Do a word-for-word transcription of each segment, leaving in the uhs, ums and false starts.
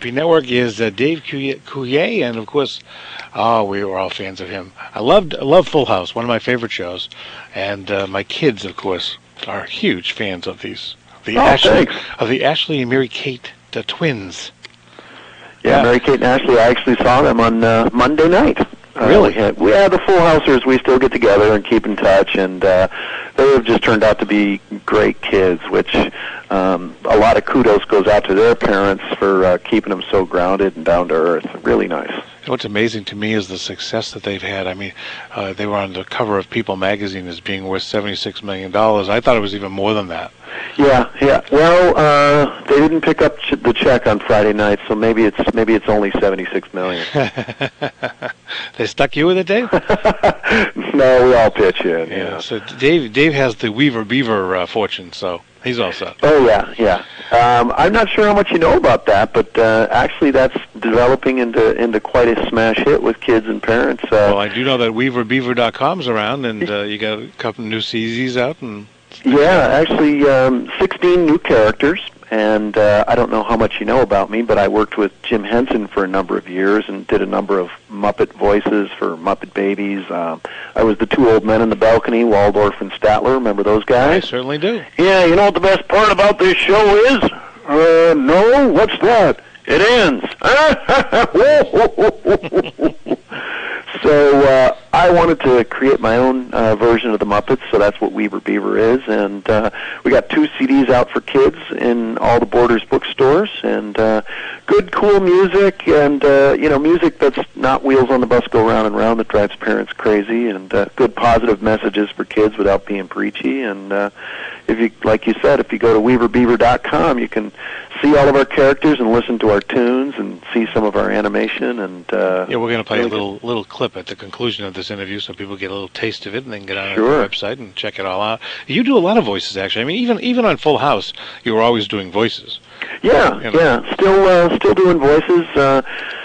P Network is uh, Dave Coulier, and of course, oh, we were all fans of him. I loved, I love Full House, one of my favorite shows, and uh, my kids, of course, are huge fans of these. The oh, Ashley, thanks. of the Ashley and Mary Kate, the twins. Yeah, Yeah. Mary Kate and Ashley. I actually saw them on uh, Monday night. Uh, Really? We had, we had the Full Housers. We still get together and keep in touch, and uh, they have just turned out to be great kids, which um, a lot of kudos goes out to their parents for uh, keeping them so grounded and down to earth. Really nice. You know, what's amazing to me is the success that they've had. I mean, uh, they were on the cover of People magazine as being worth seventy-six million dollars. I thought it was even more than that. Yeah, yeah. Well, uh, they didn't pick up ch- the check on Friday night, so maybe it's maybe it's only seventy-six million. They stuck you with it, Dave? No, we all pitch in. Yeah. Yeah. So Dave, Dave has the Weaver Beaver uh, fortune, so he's all set. Oh yeah, yeah. Um, I'm not sure how much you know about that, but uh, actually, that's developing into into quite a smash hit with kids and parents. Uh, Well, I do know that Weaver Beaver dot com's around, and uh, you got a couple new C Zs out, and yeah, actually, um, sixteen new characters. And uh, I don't know how much you know about me, but I worked with Jim Henson for a number of years and did a number of Muppet voices for Muppet Babies. Um, I was the two old men in the balcony, Waldorf and Statler. Remember those I guys? certainly do. Yeah, you know what the best part about this show is? Uh, no, what's that? It ends. So uh, I wanted to create my own uh, version of the Muppets, so that's what Weaver Beaver is. And uh, we got two C Ds out for kids in all the Borders bookstores, and uh, good, cool music, and uh, you know, music that's not wheels on the bus go round and round that drives parents crazy, and uh, good, positive messages for kids without being preachy. And uh, if you, like you said, if you go to Weaver Beaver dot com, you can see all of our characters and listen to our tunes and see some of our animation. And uh, Yeah, we're going to play really a little little clip at the conclusion of this interview so people get a little taste of it and then get on Sure. our website and check it all out. You do a lot of voices, actually. I mean, even even on Full House, you were always doing voices. Yeah, You know. yeah. Still, uh, still doing voices. Uh,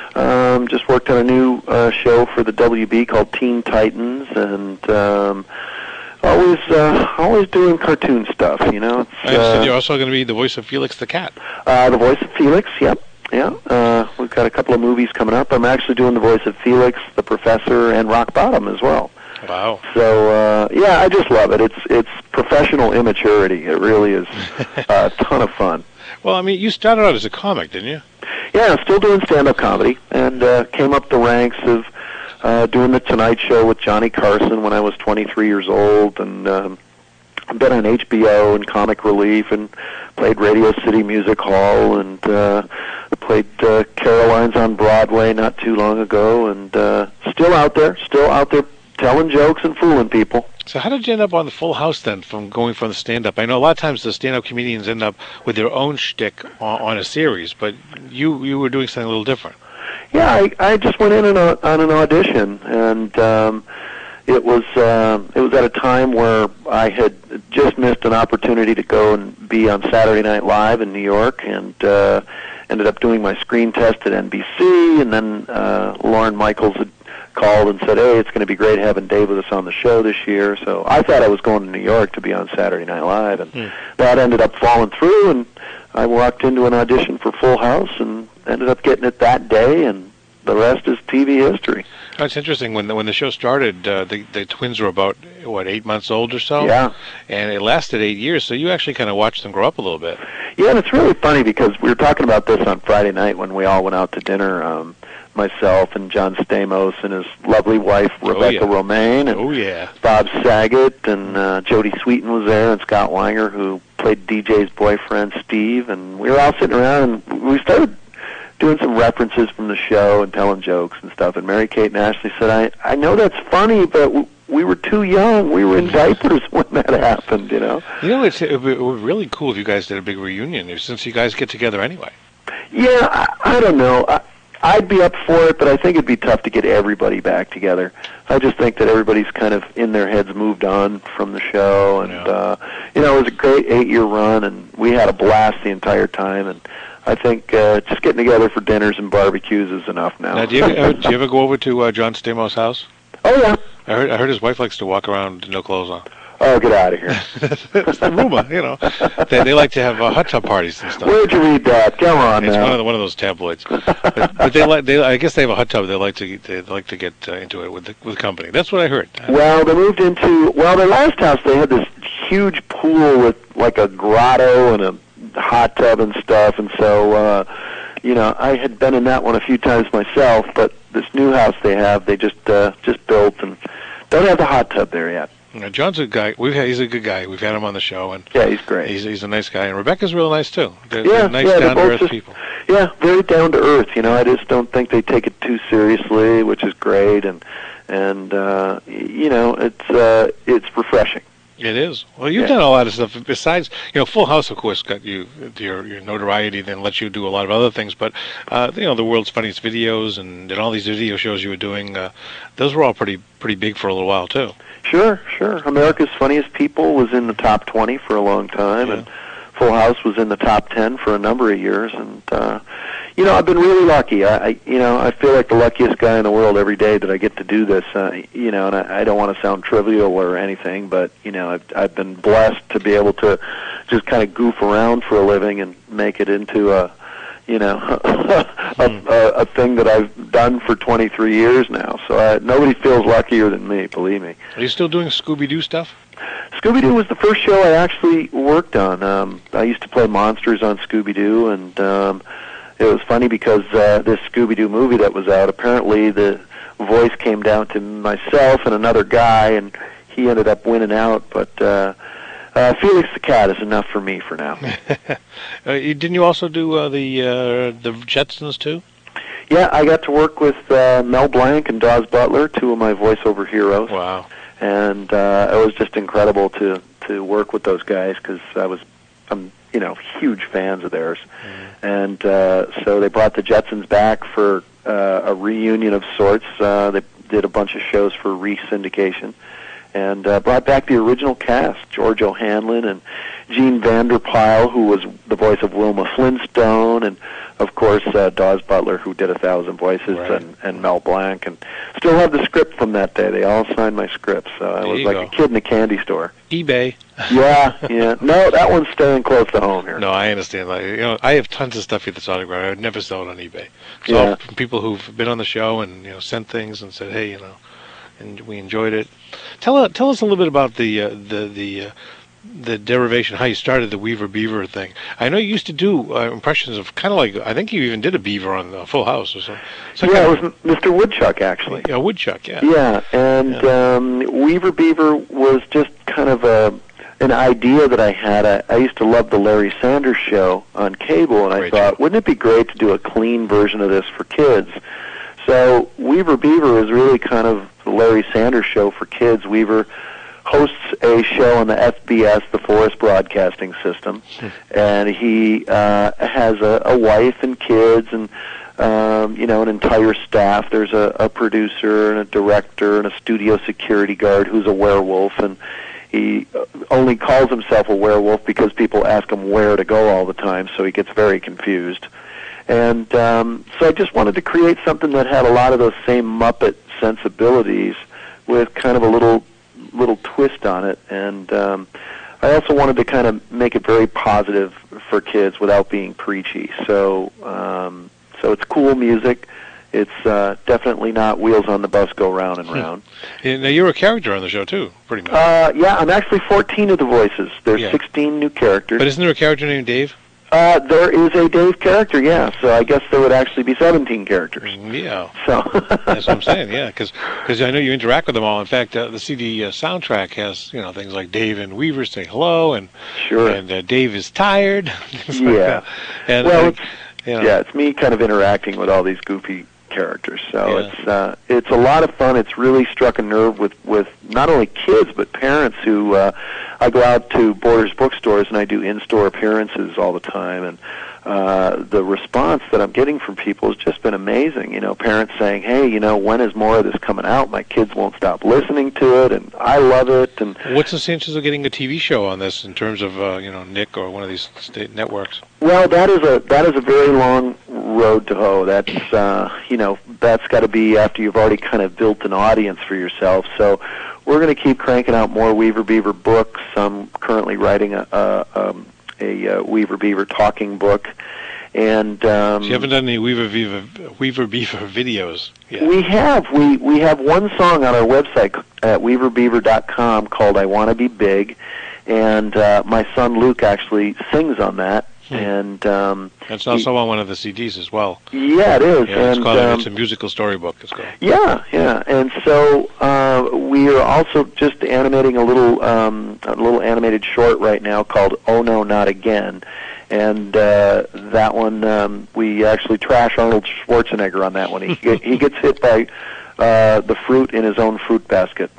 um, just worked on a new uh, show for the W B called Teen Titans, and um, always, uh, always doing cartoon stuff. You know, it's, I understand uh, you're also going to be the voice of Felix the Cat. uh, the voice of Felix. Yep, yeah. Uh, we've got a couple of movies coming up. I'm actually doing the voice of Felix, the Professor, and Rock Bottom as well. Wow. So uh, yeah, I just love it. It's it's professional immaturity. It really is a ton of fun. Well, I mean, you started out as a comic, didn't you? Yeah, still doing stand-up comedy, and uh, came up the ranks of uh, doing the Tonight Show with Johnny Carson when I was twenty-three years old, and um, I've been on H B O and Comic Relief, and played Radio City Music Hall, and uh, played uh, Caroline's on Broadway not too long ago, and uh, still out there, still out there telling jokes and fooling people. So how did you end up on the Full House then, from going from the stand-up? I know a lot of times the stand-up comedians end up with their own shtick on, on a series, but you you were doing something a little different. Yeah, I, I just went in on, a, on an audition, and um, it was uh, it was at a time where I had just missed an opportunity to go and be on Saturday Night Live in New York, and uh, ended up doing my screen test at N B C, and then uh, Lorne Michaels had called and said, hey, it's going to be great having Dave with us on the show this year. So I thought I was going to New York to be on Saturday Night Live, and Mm. that ended up falling through, and I walked into an audition for Full House and ended up getting it that day, and the rest is T V history. Oh, it's interesting. When the, when the show started, uh, the, the twins were about, what, eight months old or so? Yeah. And it lasted eight years, so you actually kind of watched them grow up a little bit. Yeah, and it's really funny because we were talking about this on Friday night when we all went out to dinner, um, myself and John Stamos and his lovely wife, Rebecca yeah. Romaine, and Oh, yeah. Bob Saget, and uh, Jodie Sweetin was there, and Scott Weinger, who played D J's boyfriend, Steve, and we were all sitting around, and we started doing some references from the show and telling jokes and stuff, and Mary Kate and Ashley said, I, I know that's funny, but w- we were too young. We were in diapers when that happened, you know? You know, it's, it would it would be really cool if you guys did a big reunion, since you guys get together anyway. Yeah, I, I don't know. I, I'd be up for it, but I think it'd be tough to get everybody back together. I just think that everybody's kind of in their heads moved on from the show, and Yeah. uh, you know, it was a great eight-year run, and we had a blast the entire time. And I think uh, just getting together for dinners and barbecues is enough now. Now, do you ever, do you ever go over to uh, John Stamos' house? Oh yeah. I heard I heard his wife likes to walk around no clothes on. Oh, get out of here. It's the rumor, you know. They, they like to have uh, hot tub parties and stuff. Where'd you read that? Come on It's now. one of the, one of those tabloids. but, but they like they I guess they have a hot tub. They like to they like to get uh, into it with the with the company. That's what I heard. Well, they moved into well, their last house. They had this huge pool with like a grotto and a hot tub and stuff. And so, uh, you know, I had been in that one a few times myself. But this new house they have, they just uh, just built and don't have the hot tub there yet. Uh, John's a guy. We've had, he's a good guy. We've had him on the show, and yeah, he's great. He's he's a nice guy, and Rebecca's real nice too. They're, yeah, they're nice, yeah, down to earth just, people. Yeah, very down to earth. You know, I just don't think they take it too seriously, which is great, and and uh, you know, it's uh, it's refreshing. It is. Well, you've yeah. done a lot of stuff besides, you know, Full House, of course, got you your your notoriety, then let you do a lot of other things. But uh, you know, the World's Funniest Videos and, and all these video shows you were doing, uh, those were all pretty pretty big for a little while too. Sure, sure. America's Funniest People was in the top twenty for a long time, yeah. and Full House was in the top ten for a number of years. And uh, you know, I've been really lucky. I, I, you know, I feel like the luckiest guy in the world every day that I get to do this. Uh, you know, and I, I don't want to sound trivial or anything, but you know, I've, I've been blessed to be able to just kind of goof around for a living and make it into a, you know, a, a, a thing that I've done for twenty-three years now. So I, nobody feels luckier than me, believe me. Are you still doing Scooby-Doo stuff? Scooby-Doo was the first show I actually worked on. Um, I used to play monsters on Scooby-Doo, and um, it was funny because uh, this Scooby-Doo movie that was out, apparently the voice came down to myself and another guy, and he ended up winning out, but uh, uh, Felix the Cat is enough for me for now. uh, you, didn't you also do uh, the uh, the Jetsons too? Yeah, I got to work with uh, Mel Blanc and Dawes Butler, two of my voiceover heroes. Wow. And uh, it was just incredible to, to work with those guys because I was, I'm, you know, huge fans of theirs. Mm-hmm. And uh, so they brought the Jetsons back for uh, a reunion of sorts. Uh, they did a bunch of shows for re-syndication and uh, brought back the original cast, George O'Hanlon and Gene Vanderpyle, who was the voice of Wilma Flintstone, and of course uh, Dawes Butler, who did A Thousand Voices, right. and, and Mel Blanc, and still have the script from that day. They all signed my script, so I there was like go. a kid in a candy store. eBay. Yeah, yeah. No, that one's staying close to home here. No, I understand. Like, you know, I have tons of stuff here that's autographed. I would never sell it on eBay. It's yeah. all from people who've been on the show and you know sent things and said, hey, you know, and we enjoyed it. Tell uh, tell us a little bit about the uh, the the. Uh, the derivation, how you started the Weaver Beaver thing. I know you used to do uh, impressions of kind of like, I think you even did a beaver on uh, Full House or something. So yeah, it was Mister Woodchuck, actually. Yeah, Woodchuck, yeah. Yeah, and yeah. Um, Weaver Beaver was just kind of a an idea that I had. I, I used to love the Larry Sanders Show on cable, and I great thought, show. Wouldn't it be great to do a clean version of this for kids? So Weaver Beaver is really kind of the Larry Sanders Show for kids. Weaver hosts a show on the F B S, the Forest Broadcasting System, hmm. and he uh, has a, a wife and kids and, um, you know, an entire staff. There's a, a producer and a director and a studio security guard who's a werewolf, and he only calls himself a werewolf because people ask him where to go all the time, so he gets very confused. And um, so I just wanted to create something that had a lot of those same Muppet sensibilities with kind of a little little twist on it, and um, I also wanted to kind of make it very positive for kids without being preachy. So, um, so it's cool music. It's uh, definitely not wheels on the bus go round and round. Yeah, now you're a character on the show too, pretty much. Uh, yeah, I'm actually fourteen of the voices. There's yeah. sixteen new characters. But isn't there a character named Dave? Uh, there is a Dave character, yeah. So I guess there would actually be seventeen characters. Yeah. So that's what I'm saying. Yeah, because I know you interact with them all. In fact, uh, the C D uh, soundtrack has you know things like Dave and Weaver say hello, and sure, and uh, Dave is tired. Yeah. Like and, well, uh, it's, you know. yeah, it's me kind of interacting with all these goofy characters. So Yeah. it's uh, it's a lot of fun. It's really struck a nerve with with not only kids but parents who. Uh, I go out to Borders bookstores and I do in-store appearances all the time, and uh, the response that I'm getting from people has just been amazing. You know, parents saying, "Hey, you know, when is more of this coming out? My kids won't stop listening to it, and I love it." And what's the chances of getting a T V show on this in terms of uh, you know Nick or one of these state networks? Well, that is a that is a very long road to hoe. That's uh, you know that's got to be after you've already kind of built an audience for yourself. So we're going to keep cranking out more Weaver Beaver books. I'm currently writing a a, um, a uh, Weaver Beaver talking book, and um, so you haven't done any Weaver Beaver Weaver Beaver videos yet. We have we we have one song on our website at weaver beaver dot com called "I Want to Be Big," and uh, my son Luke actually sings on that. Hmm. And um, that's also he, on one of the C Ds as well. Yeah, it is. Yeah, it's and, called um, it's a musical storybook. It's called. Yeah, yeah. And so uh, we are also just animating a little um, a little animated short right now called "Oh No, Not Again." And uh, that one, um, we actually trash Arnold Schwarzenegger on that one. He get, he gets hit by uh, the fruit in his own fruit basket.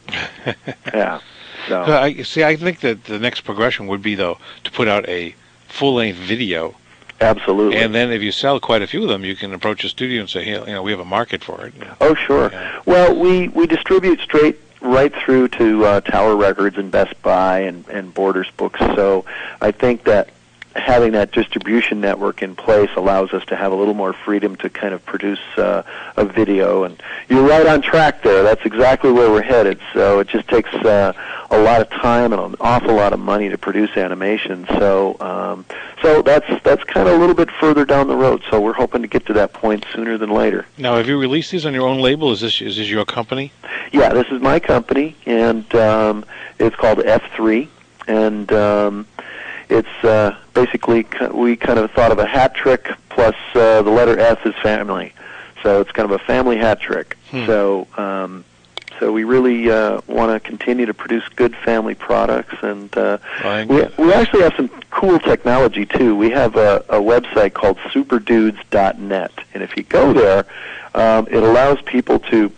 Yeah. So I see. I think that the next progression would be though to put out a full-length video. Absolutely. And then if you sell quite a few of them, you can approach a studio and say, "Hey, you know, we have a market for it." Oh, sure. Yeah. Well, we we distribute straight right through to uh, Tower Records and Best Buy and and Borders Books. So I think that having that distribution network in place allows us to have a little more freedom to kind of produce uh, a video. And you're right on track there. That's exactly where we're headed. So it just takes uh, a lot of time and an awful lot of money to produce animation. So um, so that's that's kind of a little bit further down the road. So we're hoping to get to that point sooner than later. Now, have you released these on your own label? Is this is this your company? Yeah, this is my company, and um, it's called F three, and um, it's uh, basically, we kind of thought of a hat trick plus uh, the letter S is family. So it's kind of a family hat trick. Hmm. So um, so we really uh, want to continue to produce good family products. And uh, we, we actually have some cool technology, too. We have a, a website called super dudes dot net. And if you go there, um, it allows people to,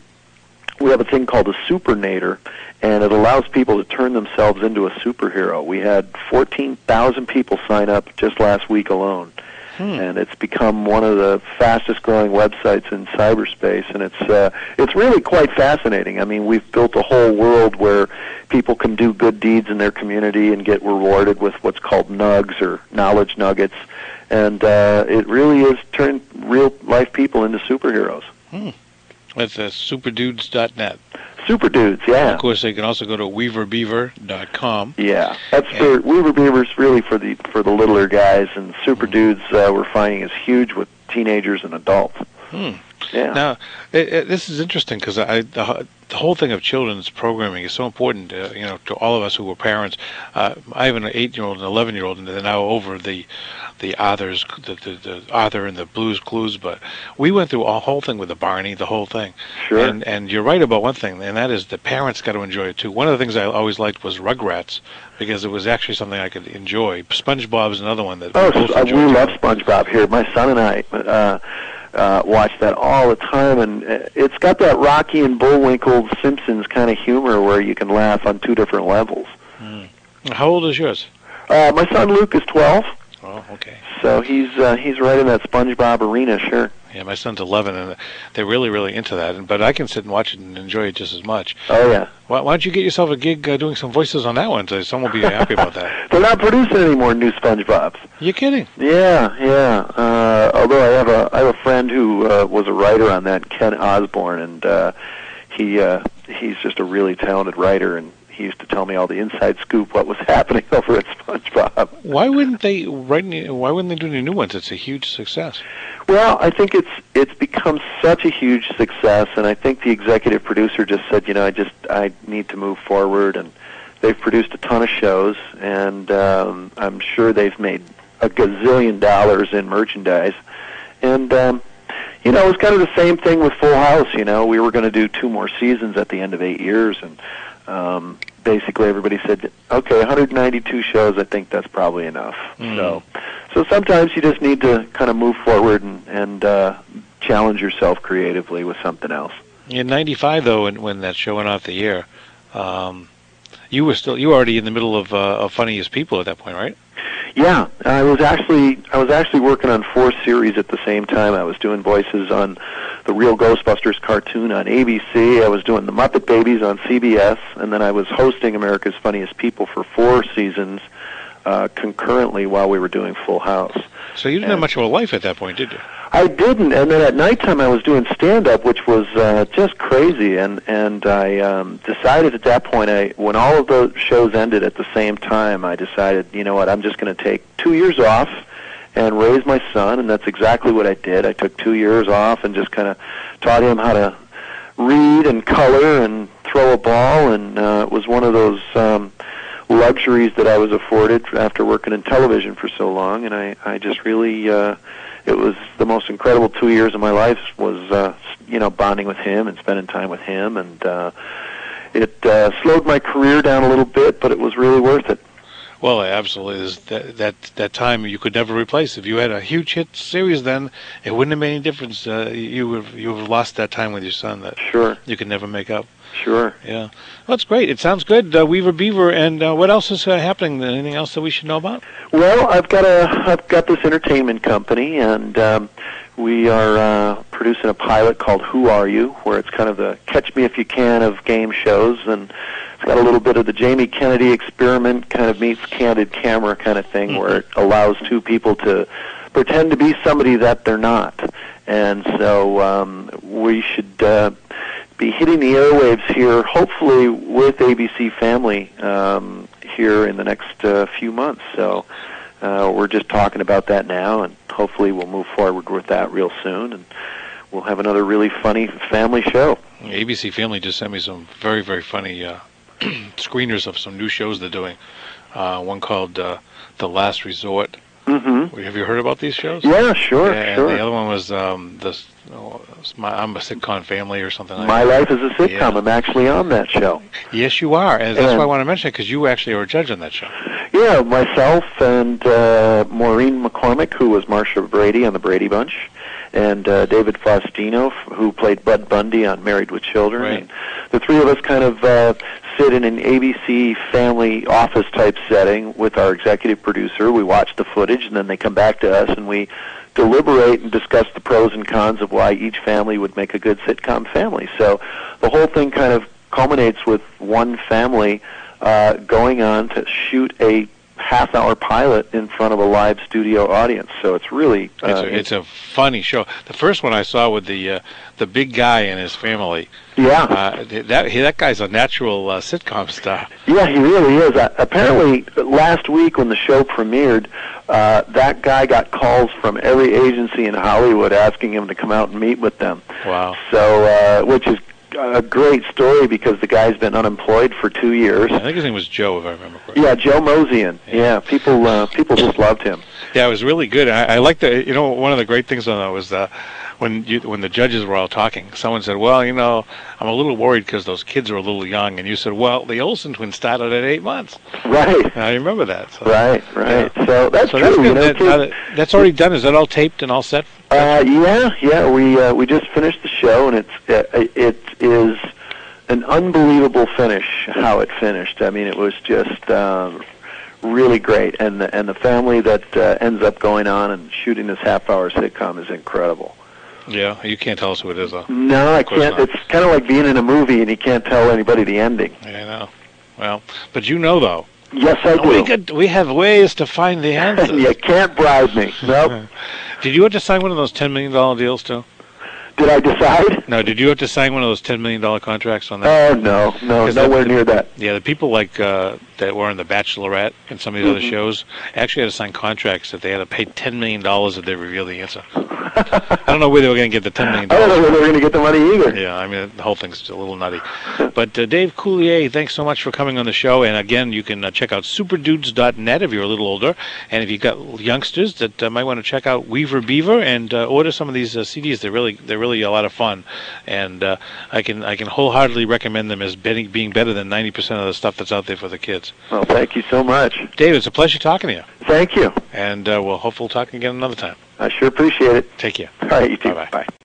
we have a thing called a Supernator, and it allows people to turn themselves into a superhero. We had fourteen thousand people sign up just last week alone, hmm. and it's become one of the fastest-growing websites in cyberspace, and it's uh, it's really quite fascinating. I mean, we've built a whole world where people can do good deeds in their community and get rewarded with what's called nugs or knowledge nuggets, and uh, it really is turned real-life people into superheroes. Hmm. That's uh, super dudes dot net. Super Dudes, yeah. And of course, they can also go to weaver beaver dot com. Yeah, that's for Weaver Beaver's really for the for the littler guys, and Super mm-hmm. Dudes uh, we're finding is huge with teenagers and adults. Hmm. Yeah. Now, it, it, this is interesting because I the, the whole thing of children's programming is so important, uh, you know, to all of us who were parents. Uh, I have an eight-year-old and an eleven-year-old, and they're now over the the Arthur's, the, the, the Arthur and the Blue's Clues. But we went through a whole thing with the Barney, the whole thing. Sure. And and you're right about one thing, and that is the parents got to enjoy it too. One of the things I always liked was Rugrats because it was actually something I could enjoy. SpongeBob's another one that oh, we both uh, enjoyed. We love SpongeBob here. My son and I. Uh, Uh, watch that all the time, and it's got that Rocky and Bullwinkle Simpsons kind of humor where you can laugh on two different levels. Mm. How old is yours? Uh, my son Luke is twelve. Oh, okay. So he's uh, he's right in that SpongeBob arena, sure. Yeah, my son's eleven, and they're really, really into that. But I can sit and watch it and enjoy it just as much. Oh, yeah. Why, why don't you get yourself a gig uh, doing some voices on that one? So someone will be happy about that. They're not producing any more new SpongeBobs. You're kidding? Yeah, yeah. Uh, although I have a I have a friend who uh, was a writer on that, Ken Osborne, and uh, he uh, he's just a really talented writer, and he used to tell me all the inside scoop, what was happening over at SpongeBob. Why wouldn't they write any, Why wouldn't they do any new ones? It's a huge success. Well, I think it's it's become such a huge success, and I think the executive producer just said, you know, I just I need to move forward, and they've produced a ton of shows, and um, I'm sure they've made a gazillion dollars in merchandise, and um, you know, it was kind of the same thing with Full House. You know, we were going to do two more seasons at the end of eight years, and um, basically everybody said, okay, one hundred ninety-two shows, I think that's probably enough. Mm. So so sometimes you just need to kind of move forward and, and uh, challenge yourself creatively with something else. In ninety-five, though, when, when that show went off the air, um, you were still you were already in the middle of, uh, of Funniest People at that point, right? Yeah, I was actually I was actually working on four series at the same time. I was doing voices on the Real Ghostbusters cartoon on A B C. I was doing the Muppet Babies on C B S, and then I was hosting America's Funniest People for four seasons uh, concurrently while we were doing Full House. So you didn't and have much of a life at that point, did you? I didn't, and then at nighttime I was doing stand-up, which was uh, just crazy, and and I um, decided at that point, I when all of the shows ended at the same time, I decided, you know what, I'm just going to take two years off and raise my son, and that's exactly what I did. I took two years off and just kind of taught him how to read and color and throw a ball, and uh, it was one of those um, luxuries that I was afforded after working in television for so long, and I, I just really... Uh, It was the most incredible two years of my life. Was uh, you know bonding with him and spending time with him, and uh, it uh, slowed my career down a little bit, but it was really worth it. Well, absolutely. There's that that that time you could never replace. If you had a huge hit series, then it wouldn't have made any difference. Uh, you would you would have lost that time with your son that sure you could never make up. Sure. Yeah. Well, that's great. It sounds good. Uh, Weaver Beaver, and uh, what else is uh, happening? Anything else that we should know about? Well, I've got a I've got this entertainment company, and um, we are uh, producing a pilot called Who Are You, where it's kind of the Catch Me If You Can of game shows, and it's got a little bit of the Jamie Kennedy experiment kind of meets Candid Camera kind of thing, mm-hmm. where it allows two people to pretend to be somebody that they're not. And so um, we should uh, be hitting the airwaves here, hopefully with A B C Family um, here in the next uh, few months. So uh, we're just talking about that now, and hopefully we'll move forward with that real soon, and we'll have another really funny family show. A B C Family just sent me some very, very funny uh, screeners of some new shows they're doing. Uh, one called uh, The Last Resort. Mm-hmm. Have you heard about these shows? Yeah, sure, yeah, sure. And the other one was um, this. Oh, my, I'm a Sitcom Family or something like My that. Life is a Sitcom. Yeah. I'm actually on that show. Yes, you are, and that's and, why I want to mention it, because you actually are a judge on that show. Yeah, myself and uh, Maureen McCormick, who was Marsha Brady on The Brady Bunch, and uh, David Faustino, who played Bud Bundy on Married with Children. Right. And the three of us kind of uh, sit in an A B C family office-type setting with our executive producer. We watch the footage, and then they come back to us, and we deliberate and discuss the pros and cons of why each family would make a good sitcom family. So the whole thing kind of culminates with one family uh, going on to shoot a half-hour pilot in front of a live studio audience. So it's really uh, it's, a, it's a funny show. The first one I saw with the uh, the big guy and his family. Yeah, uh, that he, that guy's a natural uh, sitcom star. Yeah, he really is. Uh, apparently, last week when the show premiered, uh, that guy got calls from every agency in Hollywood asking him to come out and meet with them. Wow. So, uh, which is a great story because the guy's been unemployed for two years. I think his name was Joe, if I remember correctly. Yeah, Joe Mosian. Yeah, yeah people uh, people just loved him. Yeah, it was really good. I, I like the. You know, one of the great things on that was uh, when you when the judges were all talking. Someone said, "Well, you know, I'm a little worried because those kids are a little young," and you said, "Well, the Olsen twins started at eight months." Right. And I remember that. So. Right. Right. Yeah. So that's so true. That's, you know, that, that, that's already done. Is that all taped and all set? Uh, yeah. Yeah. We uh, we just finished the show, and it's uh, it is an unbelievable finish. How it finished. I mean, it was just. Um, Really great, and the, and the family that uh, ends up going on and shooting this half-hour sitcom is incredible. Yeah, you can't tell us who it is, though. No, I can't. Not. It's kind of like being in a movie and you can't tell anybody the ending. I know. Well, but you know, though. Yes, I do. We could. We have ways to find the answers. You can't bribe me. Nope. Did you have to sign one of those ten million dollar deals too? Did I decide? No. Did you have to sign one of those ten million dollar contracts on that? Oh no, no, nowhere the, near that. Yeah, the people like uh, that were on The Bachelorette and some of these mm-hmm. other shows actually had to sign contracts that they had to pay ten million dollars if they reveal the answer. I don't know where they were going to get the ten million dollars. I don't know where they were going to get the money either. Yeah, I mean, the whole thing's a little nutty. But uh, Dave Coulier, thanks so much for coming on the show. And again, you can uh, check out super dudes dot net if you're a little older. And if you've got youngsters that uh, might want to check out Weaver Beaver and uh, order some of these uh, C Ds, they're really they're really a lot of fun. And uh, I can I can wholeheartedly recommend them as being, being better than ninety percent of the stuff that's out there for the kids. Well, thank you so much. Dave, it's a pleasure talking to you. Thank you. And uh, we'll hopefully talk again another time. I sure appreciate it. Take care. All right, you too. Bye-bye. Bye.